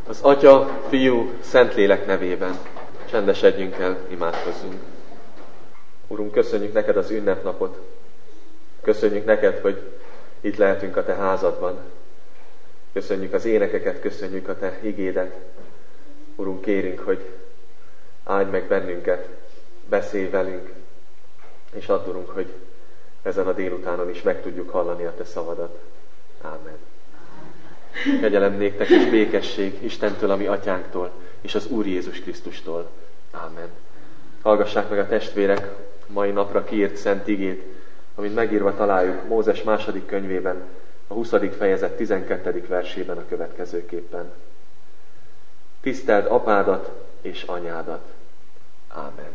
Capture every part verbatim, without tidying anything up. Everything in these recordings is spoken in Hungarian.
Az Atya, Fiú, Szentlélek nevében csendesedjünk el, imádkozzunk. Urunk, köszönjük neked az ünnepnapot. Köszönjük neked, hogy itt lehetünk a te házadban. Köszönjük az énekeket, köszönjük a te igédet. Urunk, kérünk, hogy áldj meg bennünket, beszélj velünk, és add, Urunk, hogy ezen a délutánon is meg tudjuk hallani a te szavadat. Ámen. Kegyelem néktek és békesség Istentől, a mi atyánktól, és az Úr Jézus Krisztustól. Ámen. Hallgassák meg a testvérek mai napra kiírt szent igét, amit megírva találjuk Mózes második könyvében, a huszadik fejezet tizenkettedik versében a következőképpen. Tiszteld apádat és anyádat. Ámen.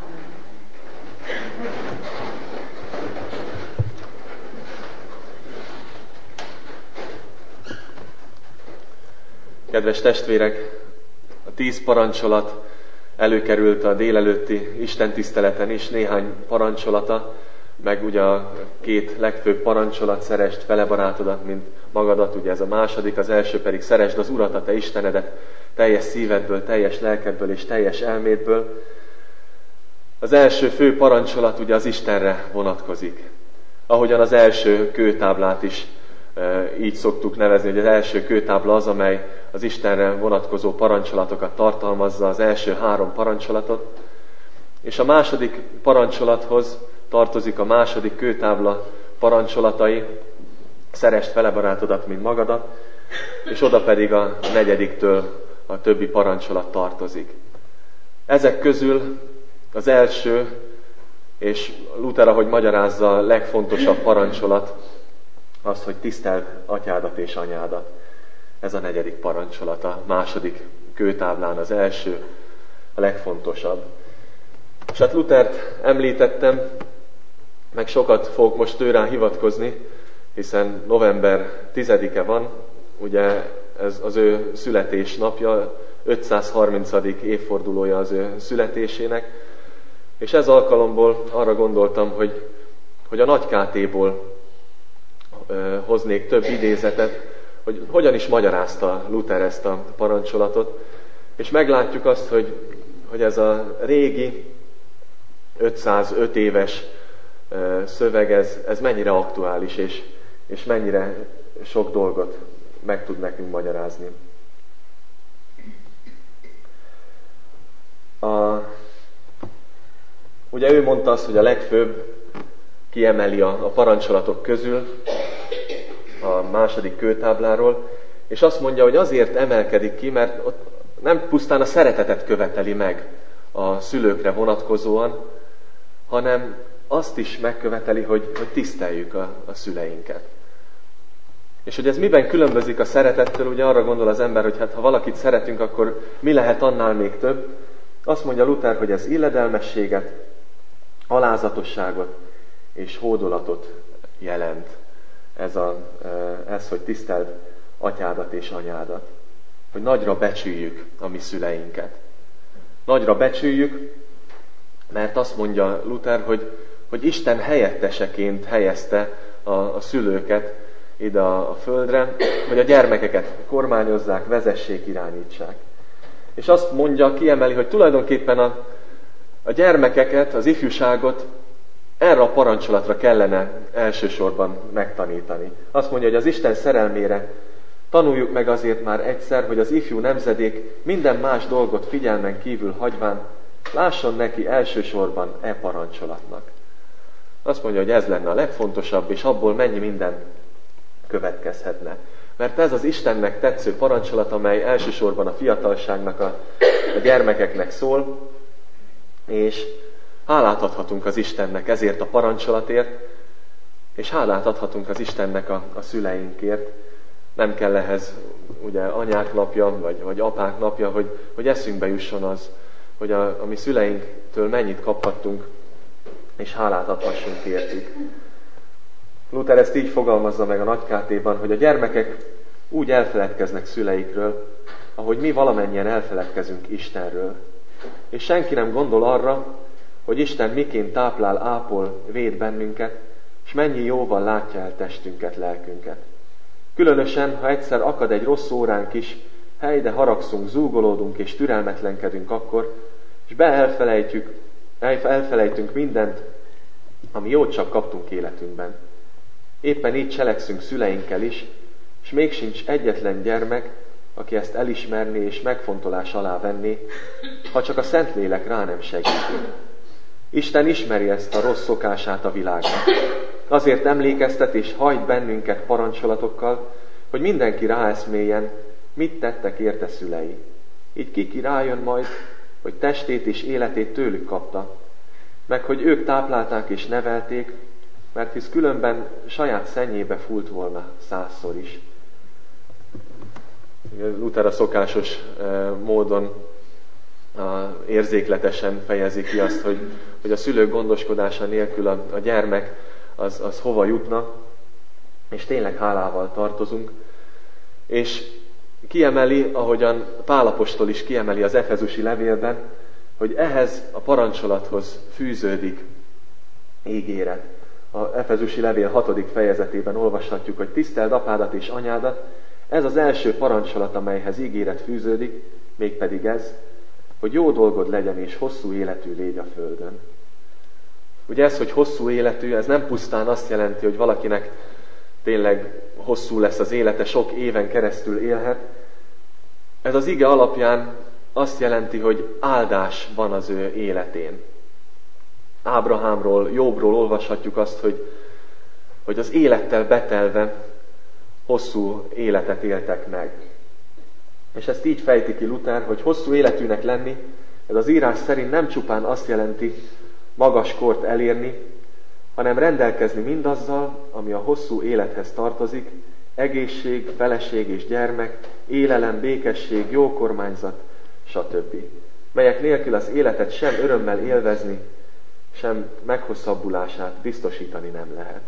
Kedves testvérek, a tíz parancsolat előkerült a délelőtti istentiszteleten is, néhány parancsolata, meg ugye a két legfőbb parancsolat, szeresd fele barátodat, mint magadat, ugye ez a második, az első pedig szeresd az Urat, a te Istenedet, teljes szívedből, teljes lelkedből és teljes elmédből. Az első fő parancsolat ugye az Istenre vonatkozik. Ahogyan az első kőtáblát is e, így szoktuk nevezni, hogy az első kőtábla az, amely az Istenre vonatkozó parancsolatokat tartalmazza, az első három parancsolatot. És a második parancsolathoz tartozik a második kőtábla parancsolatai, szeresd fele barátodat, mint magadat, és oda pedig a negyediktől a többi parancsolat tartozik. Ezek közül az első, és Luther, ahogy magyarázza, a legfontosabb parancsolat az, hogy tiszteld atyádat és anyádat. Ez a negyedik parancsolat, a második kőtáblán az első, a legfontosabb. És hát Luthert említettem, meg sokat fogok most ő rá hivatkozni, hiszen november tizedike van, ugye ez az ő születésnapja, ötszázharmincadik évfordulója az ő születésének, és ez alkalomból arra gondoltam, hogy, hogy a Nagy Kátéból ö, hoznék több idézetet, hogy hogyan is magyarázta Luther ezt a parancsolatot, és meglátjuk azt, hogy, hogy ez a régi, ötszázöt éves ö, szöveg, ez, ez mennyire aktuális, és, és mennyire sok dolgot meg tud nekünk magyarázni. A, ugye ő mondta azt, hogy a legfőbb kiemeli a, a parancsolatok közül a második kőtábláról, és azt mondja, hogy azért emelkedik ki, mert ott nem pusztán a szeretetet követeli meg a szülőkre vonatkozóan, hanem azt is megköveteli, hogy, hogy tiszteljük a, a szüleinket. És hogy ez miben különbözik a szeretettől, ugye arra gondol az ember, hogy hát ha valakit szeretünk, akkor mi lehet annál még több? Azt mondja Luther, hogy ez illedelmességet, alázatosságot és hódolatot jelent. Ez, a, ez, hogy tiszteld atyádat és anyádat. Hogy nagyra becsüljük a mi szüleinket. Nagyra becsüljük, mert azt mondja Luther, hogy, hogy Isten helyetteseként helyezte a, a szülőket ide a, a földre, hogy a gyermekeket kormányozzák, vezessék, irányítsák. És azt mondja, kiemeli, hogy tulajdonképpen a, a gyermekeket, az ifjúságot erre a parancsolatra kellene elsősorban megtanítani. Azt mondja, hogy az Isten szerelmére tanuljuk meg azért már egyszer, hogy az ifjú nemzedék minden más dolgot figyelmen kívül hagyván lásson neki elsősorban e parancsolatnak. Azt mondja, hogy ez lenne a legfontosabb, és abból mennyi minden következhetne. Mert ez az Istennek tetsző parancsolat, amely elsősorban a fiatalságnak, a, a gyermekeknek szól, és hálát adhatunk az Istennek ezért a parancsolatért, és hálát adhatunk az Istennek a, a szüleinkért. Nem kell ehhez ugye anyák napja, vagy, vagy apák napja, hogy, hogy eszünkbe jusson az, hogy a, a mi szüleinktől mennyit kaphattunk, és hálát adhassunk értük. Luther ezt így fogalmazza meg a Nagy Kátéban, hogy a gyermekek úgy elfeledkeznek szüleikről, ahogy mi valamennyien elfeledkezünk Istenről. És senki nem gondol arra, hogy Isten miként táplál, ápol, véd bennünket, és mennyi jóval látja el testünket, lelkünket. Különösen, ha egyszer akad egy rossz óránk is, hely, de haragszunk, zúgolódunk és türelmetlenkedünk akkor, és be elfelejtjük, elfelejtünk mindent, ami jót csak kaptunk életünkben. Éppen így cselekszünk szüleinkkel is, és még sincs egyetlen gyermek, aki ezt elismerné és megfontolás alá venné, ha csak a Szentlélek rá nem segít. Isten ismeri ezt a rossz szokását a világnak. Azért emlékeztet és hajt bennünket parancsolatokkal, hogy mindenki ráeszméljen, mit tettek érte szülei. Így kiki rájön majd, hogy testét és életét tőlük kapta, meg hogy ők táplálták és nevelték, mert hisz különben saját szennyébe fúlt volna százszor is. Luther a szokásos módon érzékletesen fejezi ki azt, hogy, hogy a szülők gondoskodása nélkül a, a gyermek az, az hova jutna, és tényleg hálával tartozunk. És kiemeli, ahogyan Pál apostol is kiemeli az efezusi levélben, hogy ehhez a parancsolathoz fűződik ígéret. A efezusi levél hatodik fejezetében olvashatjuk, hogy tiszteld apádat és anyádat, ez az első parancsolat, amelyhez ígéret fűződik, mégpedig ez, hogy jó dolgod legyen és hosszú életű légy a földön. Ugye ez, hogy hosszú életű, ez nem pusztán azt jelenti, hogy valakinek tényleg hosszú lesz az élete, sok éven keresztül élhet. Ez az ige alapján azt jelenti, hogy áldás van az ő életén. Ábrahámról, Jobbról olvashatjuk azt, hogy, hogy az élettel betelve hosszú életet éltek meg. És ezt így fejti ki Luther, hogy hosszú életűnek lenni, ez az írás szerint nem csupán azt jelenti magas kort elérni, hanem rendelkezni mindazzal, ami a hosszú élethez tartozik, egészség, feleség és gyermek, élelem, békesség, jó kormányzat, stb. Melyek nélkül az életet sem örömmel élvezni, sem meghosszabbulását biztosítani nem lehet.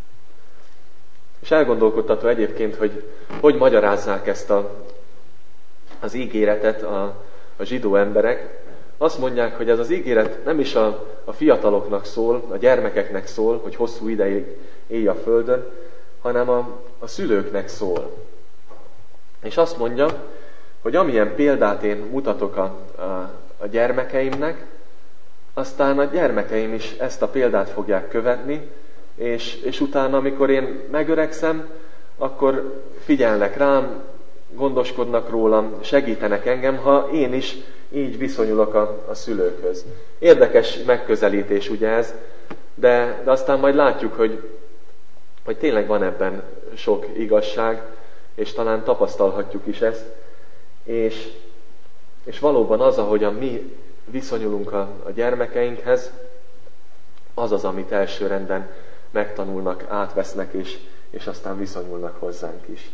És elgondolkodtató egyébként, hogy hogy magyarázzák ezt a, az ígéretet a, a zsidó emberek. Azt mondják, hogy ez az ígéret nem is a, a fiataloknak szól, a gyermekeknek szól, hogy hosszú ideig élj a földön, hanem a, a szülőknek szól. És azt mondja, hogy amilyen példát én mutatok a, a, a gyermekeimnek, aztán a gyermekeim is ezt a példát fogják követni, és, és utána, amikor én megöregszem, akkor figyelnek rám, gondoskodnak rólam, segítenek engem, ha én is így viszonyulok a, a szülőkhöz. Érdekes megközelítés ugye ez, de, de aztán majd látjuk, hogy, hogy tényleg van ebben sok igazság, és talán tapasztalhatjuk is ezt, és, és valóban az, ahogyan mi viszonyulunk a, a gyermekeinkhez, az az, amit elsőrenden megtanulnak, átvesznek, és, és aztán viszonyulnak hozzánk is.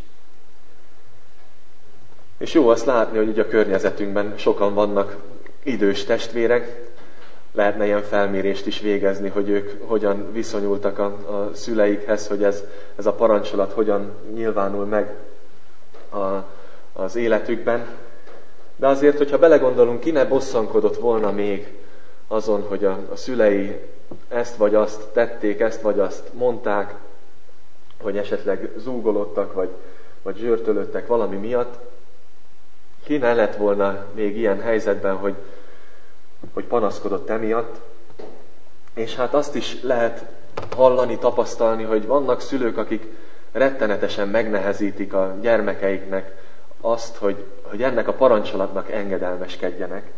És jó azt látni, hogy így a környezetünkben sokan vannak idős testvérek, lehetne ilyen felmérést is végezni, hogy ők hogyan viszonyultak a, a szüleikhez, hogy ez, ez a parancsolat hogyan nyilvánul meg a, az életükben. De azért, hogyha belegondolunk, ki ne bosszankodott volna még azon, hogy a, a szülei ezt vagy azt tették, ezt vagy azt mondták, hogy esetleg zúgolódtak, vagy, vagy zsörtölöttek valami miatt, ki ne lett volna még ilyen helyzetben, hogy, hogy panaszkodott emiatt. És hát azt is lehet hallani, tapasztalni, hogy vannak szülők, akik rettenetesen megnehezítik a gyermekeiknek azt, hogy, hogy ennek a parancsolatnak engedelmeskedjenek.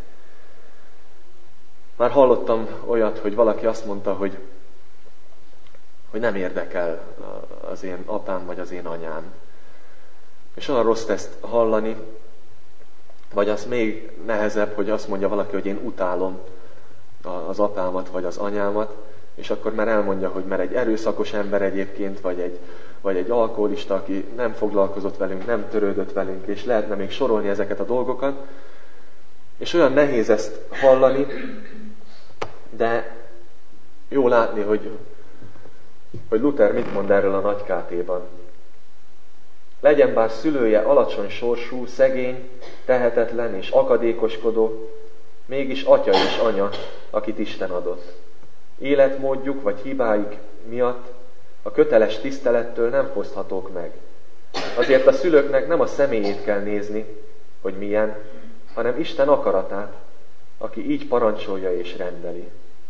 Már hallottam olyat, hogy valaki azt mondta, hogy, hogy nem érdekel az én apám vagy az én anyám. És olyan rossz ezt hallani, vagy az még nehezebb, hogy azt mondja valaki, hogy én utálom az apámat vagy az anyámat, és akkor már elmondja, hogy mert egy erőszakos ember egyébként, vagy egy, vagy egy alkoholista, aki nem foglalkozott velünk, nem törődött velünk, és lehetne még sorolni ezeket a dolgokat. És olyan nehéz ezt hallani, de jó látni, hogy, hogy Luther mit mond erről a Nagy Kátéban. Legyen bár szülője alacsony sorsú, szegény, tehetetlen és akadékoskodó, mégis atya és anya, akit Isten adott. Életmódjuk vagy hibáik miatt a köteles tisztelettől nem foszthatók meg. Azért a szülőknek nem a személyét kell nézni, hogy milyen, hanem Isten akaratát, aki így parancsolja és rendeli.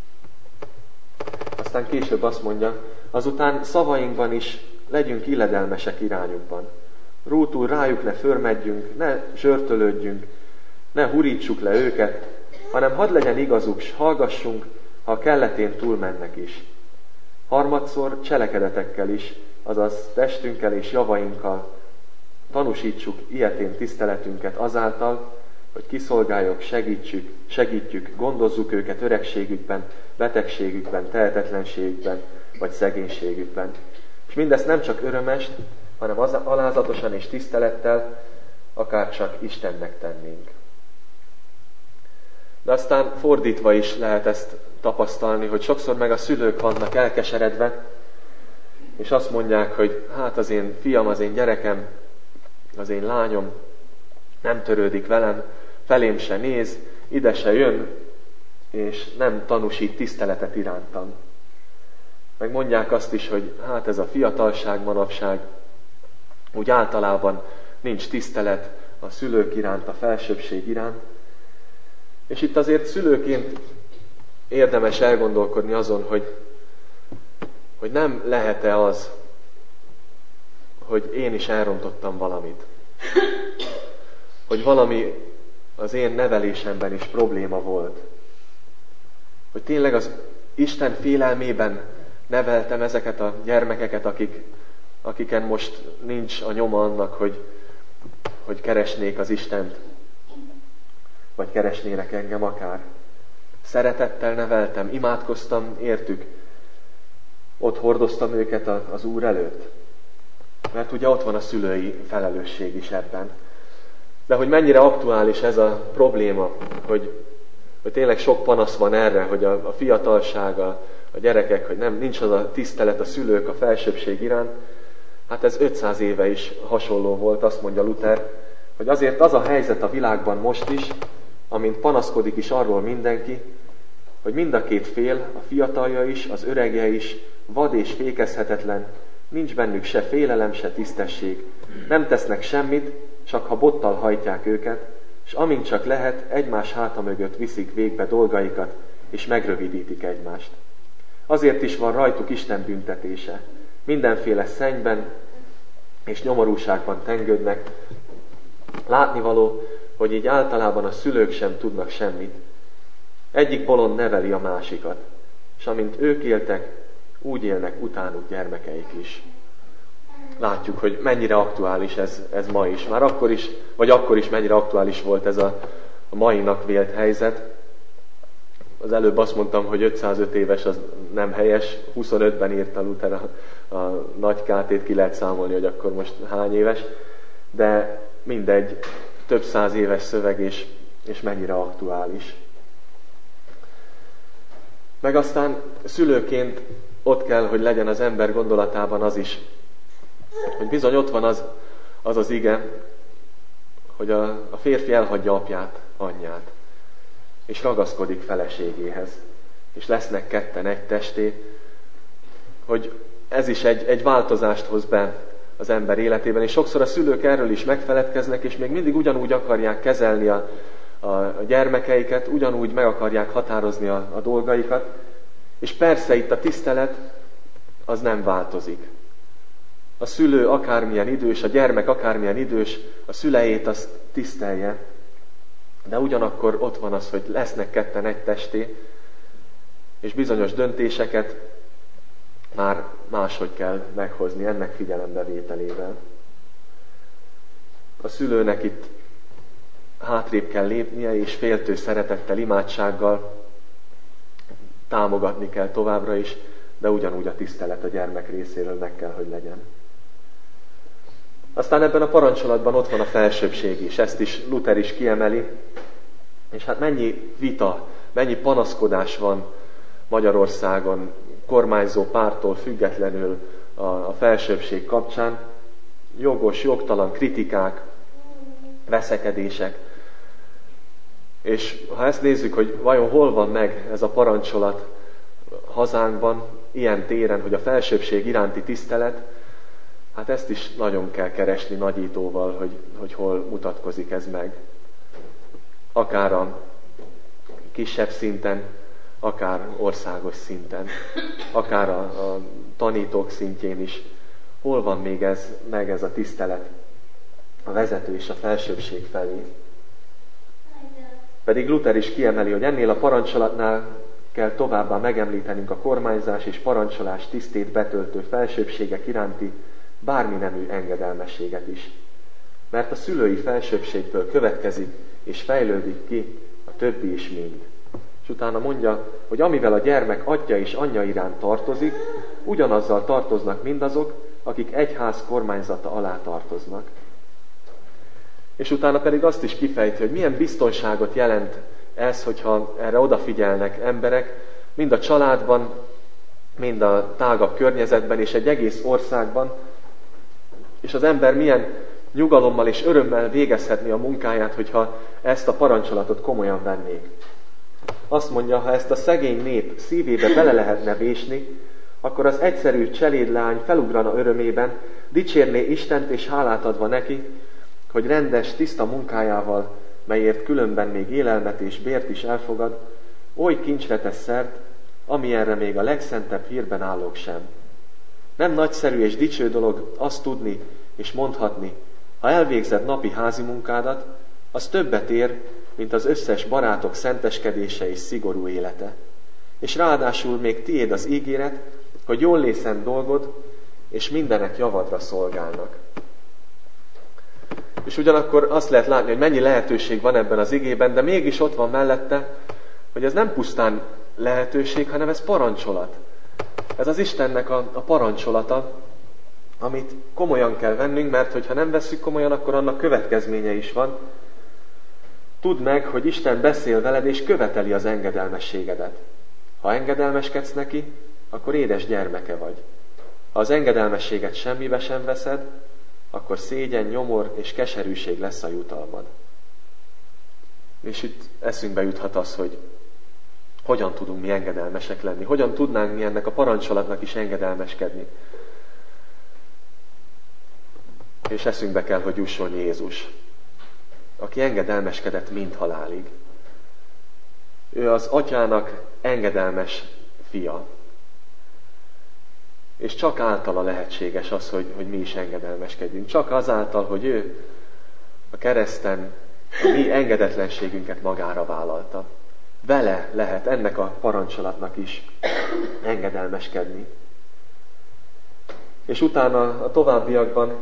Aztán később azt mondja, azután szavainkban is legyünk illedelmesek irányukban. Rútul rájuk ne förmedjünk, ne zsörtölődjünk, ne hurítsuk le őket, hanem hadd legyen igazuk, s hallgassunk, ha a kelletén túlmennek is. Harmadszor cselekedetekkel is, azaz testünkkel és javainkkal tanúsítsuk ilyetén tiszteletünket azáltal, hogy kiszolgáljuk, segítsük, segítjük, gondozzuk őket öregségükben, betegségükben, tehetetlenségükben vagy szegénységükben. És mindezt nem csak örömest, hanem az alázatosan és tisztelettel, akár csak Istennek tennénk. De aztán fordítva is lehet ezt tapasztalni, hogy sokszor meg a szülők vannak elkeseredve, és azt mondják, hogy hát az én fiam, az én gyerekem, az én lányom nem törődik velem, felém se néz, ide se jön, és nem tanúsít tiszteletet irántam. Meg mondják azt is, hogy hát ez a fiatalság manapság, úgy általában nincs tisztelet a szülők iránt, a felsőbbség iránt. És itt azért szülőként érdemes elgondolkodni azon, hogy, hogy nem lehet-e az, hogy én is elrontottam valamit. Hogy valami az én nevelésemben is probléma volt. Hogy tényleg az Isten félelmében neveltem ezeket a gyermekeket, akik, akiken most nincs a nyoma annak, hogy, hogy keresnék az Istent, vagy keresnének engem akár. Szeretettel neveltem, imádkoztam értük, ott hordoztam őket az Úr előtt. Mert ugye ott van a szülői felelősség is ebben. De hogy mennyire aktuális ez a probléma, hogy, hogy tényleg sok panasz van erre, hogy a, a fiatalság, a, a gyerekek, hogy nem, nincs az a tisztelet a szülők a felsőbbség iránt, hát ez ötszáz éve is hasonló volt, azt mondja Luther, hogy azért az a helyzet a világban most is, amint panaszkodik is arról mindenki, hogy mind a két fél, a fiatalja is, az öregje is, vad és fékezhetetlen, nincs bennük se félelem, se tisztesség. Nem tesznek semmit, csak ha bottal hajtják őket, és amint csak lehet, egymás háta mögött viszik végbe dolgaikat, és megrövidítik egymást. Azért is van rajtuk Isten büntetése. Mindenféle szennyben és nyomorúságban tengődnek. Látnivaló, hogy így általában a szülők sem tudnak semmit. Egyik bolond neveli a másikat, és amint ők éltek, úgy élnek utánuk gyermekeik is. Látjuk, hogy mennyire aktuális ez, ez ma is. Már akkor is, vagy akkor is mennyire aktuális volt ez a, a mainak vélt helyzet. Az előbb azt mondtam, hogy ötszázöt éves az nem helyes, huszonötben írta Luther a, a nagy kátét, ki lehet számolni, hogy akkor most hány éves, de mindegy, több száz éves szöveg, és, és mennyire aktuális. Meg aztán szülőként ott kell, hogy legyen az ember gondolatában az is, hogy bizony ott van az az, az ige, hogy a, a férfi elhagyja apját, anyját, és ragaszkodik feleségéhez, és lesznek ketten egy testé, hogy ez is egy, egy változást hoz be az ember életében, és sokszor a szülők erről is megfeledkeznek, és még mindig ugyanúgy akarják kezelni a, a gyermekeiket, ugyanúgy meg akarják határozni a, a dolgaikat, és persze itt a tisztelet az nem változik. A szülő akármilyen idős, a gyermek akármilyen idős, a szüleit azt tisztelje, de ugyanakkor ott van az, hogy lesznek ketten egy testé, és bizonyos döntéseket már máshogy kell meghozni ennek figyelembevételével. A szülőnek itt hátrébb kell lépnie, és féltő szeretettel, imádsággal támogatni kell továbbra is, de ugyanúgy a tisztelet a gyermek részéről meg kell, hogy legyen. Aztán ebben a parancsolatban ott van a felsőbbség is, ezt is Luther is kiemeli, és hát mennyi vita, mennyi panaszkodás van Magyarországon, kormányzó pártól függetlenül a, a felsőbbség kapcsán, jogos, jogtalan kritikák, veszekedések. És ha ezt nézzük, hogy vajon hol van meg ez a parancsolat hazánkban, ilyen téren, hogy a felsőbbség iránti tisztelet, Hát ezt is nagyon kell keresni nagyítóval, hogy, hogy hol mutatkozik ez meg. Akár a kisebb szinten, akár országos szinten, akár a, a tanítók szintjén is. Hol van még ez, meg ez a tisztelet a vezető és a felsőbbség felé? Pedig Luther is kiemeli, hogy ennél a parancsolatnál kell továbbá megemlítenünk a kormányzás és parancsolás tisztét betöltő felsőbbségek iránti bármi nemű engedelmességet is. Mert a szülői felsőbbségből következik és fejlődik ki a többi is mind. És utána mondja, hogy amivel a gyermek atya és anyja iránt tartozik, ugyanazzal tartoznak mindazok, akik egy ház kormányzata alá tartoznak. És utána pedig azt is kifejti, hogy milyen biztonságot jelent ez, hogyha erre odafigyelnek emberek, mind a családban, mind a tágabb környezetben és egy egész országban, és az ember milyen nyugalommal és örömmel végezhetné a munkáját, hogyha ezt a parancsolatot komolyan vennék. Azt mondja, ha ezt a szegény nép szívébe bele lehetne vésni, akkor az egyszerű cselédleány felugrana örömében, dicsérné Istent és hálát adva neki, hogy rendes, tiszta munkájával, melyért különben még élelmet és bért is elfogad, oly kincsre tesz szert, amilyenre még a legszentebb hírben állók sem. Nem nagyszerű és dicső dolog azt tudni és mondhatni, ha elvégzed napi házi munkádat, az többet ér, mint az összes barátok szenteskedése és szigorú élete. És ráadásul még tiéd az ígéret, hogy jól lészen dolgod, és mindenek javadra szolgálnak. És ugyanakkor azt lehet látni, hogy mennyi lehetőség van ebben az igében, de mégis ott van mellette, hogy ez nem pusztán lehetőség, hanem ez parancsolat. Ez az Istennek a, a parancsolata, amit komolyan kell vennünk, mert hogyha nem vesszük komolyan, akkor annak következménye is van. Tudd meg, hogy Isten beszél veled, és követeli az engedelmességedet. Ha engedelmeskedsz neki, akkor édes gyermeke vagy. Ha az engedelmességet semmibe sem veszed, akkor szégyen, nyomor és keserűség lesz a jutalmad. És itt eszünkbe juthat az, hogy hogyan tudunk mi engedelmesek lenni, hogyan tudnánk mi ennek a parancsolatnak is engedelmeskedni. És eszünkbe kell, hogy jusson Jézus, aki engedelmeskedett mind halálig. Ő az atyának engedelmes fia. És csak általa lehetséges az, hogy, hogy mi is engedelmeskedjünk. Csak azáltal, hogy ő a kereszten a mi engedetlenségünket magára vállalta. Vele lehet ennek a parancsolatnak is engedelmeskedni. És utána a továbbiakban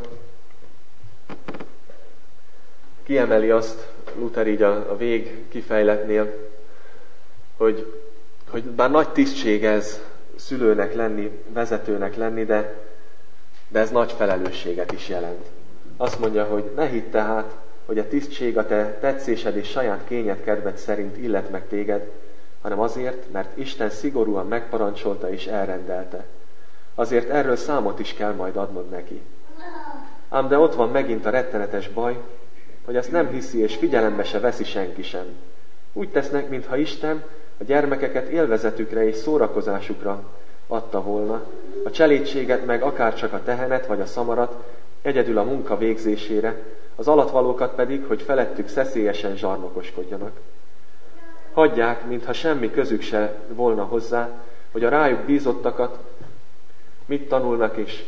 kiemeli azt Luther így a, a vég kifejletnél, hogy, hogy bár nagy tisztség ez szülőnek lenni, vezetőnek lenni, de, de ez nagy felelősséget is jelent. Azt mondja, hogy ne hidd tehát, hogy a tisztség a te tetszésed és saját kényed kedved szerint illet meg téged, hanem azért, mert Isten szigorúan megparancsolta és elrendelte. Azért erről számot is kell majd adnod neki. Ám de ott van megint a rettenetes baj, hogy ezt nem hiszi és figyelembe se veszi senki sem. Úgy tesznek, mintha Isten a gyermekeket élvezetükre és szórakozásukra adta volna, a cselédséget meg akárcsak a tehenet vagy a szamarat egyedül a munka végzésére, az alatvalókat pedig, hogy felettük szeszélyesen zsarnokoskodjanak. Hagyják, mintha semmi közük se volna hozzá, hogy a rájuk bízottakat mit tanulnak és,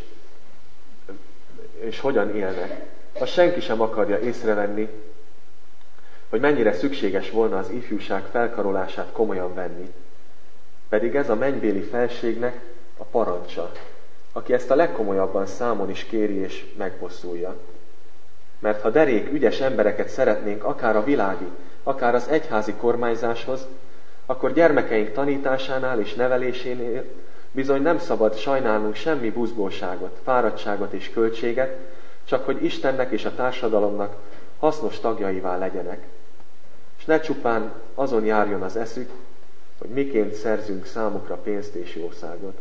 és hogyan élnek. Ha senki sem akarja észrevenni, hogy mennyire szükséges volna az ifjúság felkarolását komolyan venni. Pedig ez a mennybéli felségnek a parancsa, aki ezt a legkomolyabban számon is kéri és megbosszulja. Mert ha derék, ügyes embereket szeretnénk akár a világi, akár az egyházi kormányzáshoz, akkor gyermekeink tanításánál és nevelésénél bizony nem szabad sajnálnunk semmi buzgóságot, fáradtságot és költséget, csak hogy Istennek és a társadalomnak hasznos tagjaivá legyenek. És ne csupán azon járjon az eszük, hogy miként szerzünk számukra pénzt és jószágot.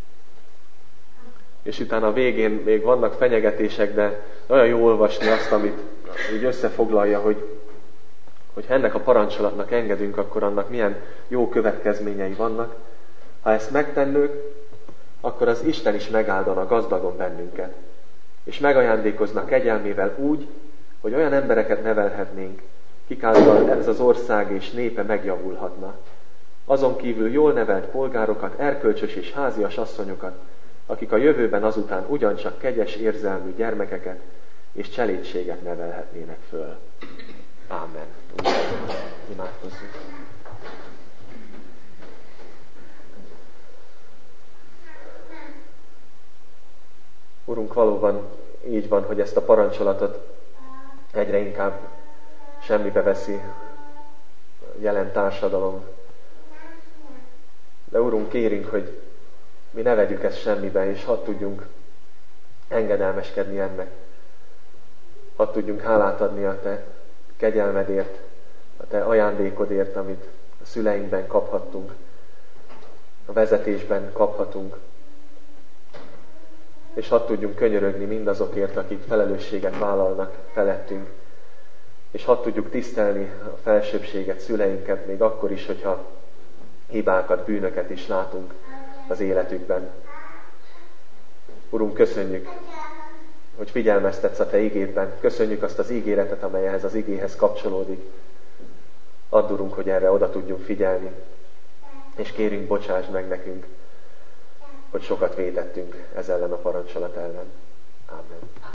És utána a végén még vannak fenyegetések, de olyan jó olvasni azt, amit így összefoglalja, hogy, hogy ennek a parancsolatnak engedünk, akkor annak milyen jó következményei vannak. Ha ezt megtennük, akkor az Isten is megáldana gazdagon bennünket. és megajándékoznak kegyelmével úgy, hogy olyan embereket nevelhetnénk, kik által ez az ország és népe megjavulhatna. Azon kívül jól nevelt polgárokat, erkölcsös és házias asszonyokat, akik a jövőben azután ugyancsak kegyes érzelmű gyermekeket és cselédséget nevelhetnének föl. Ámen. Imádkozzunk. Urunk, valóban így van, hogy ezt a parancsolatot egyre inkább semmibe veszi a jelen társadalom. De Urunk, kérünk, hogy mi ne vegyük ezt semmibe, és hadd tudjunk engedelmeskedni ennek. Hadd tudjunk hálát adni a Te kegyelmedért, a Te ajándékodért, amit a szüleinkben kaphattunk, a vezetésben kaphatunk. És hadd tudjunk könyörögni mindazokért, akik felelősséget vállalnak felettünk, és hadd tudjuk tisztelni a felsőbbséget, szüleinket, még akkor is, hogyha hibákat, bűnöket is látunk az életükben. Urunk, köszönjük, hogy figyelmeztetsz a Te igédben. Köszönjük azt az ígéretet, amely ehhez az igéhez kapcsolódik. Add, Urunk, hogy erre oda tudjunk figyelni, és kérünk, bocsásd meg nekünk, hogy sokat vétettünk ez ellen a parancsolat ellen. Amen.